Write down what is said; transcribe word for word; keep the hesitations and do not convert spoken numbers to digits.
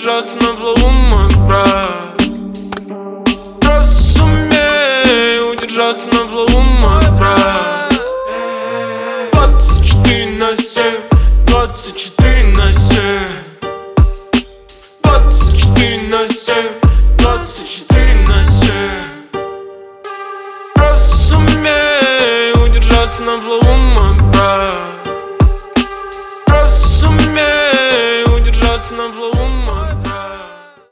удержаться на плаву, мой брат. Просто сумей удержаться на плаву, мой брат. Двадцать четыре на семь, двадцать четыре на семь, двадцать четыре на семь, двадцать четыре на семь. Просто сумей удержаться на плаву, мой брат.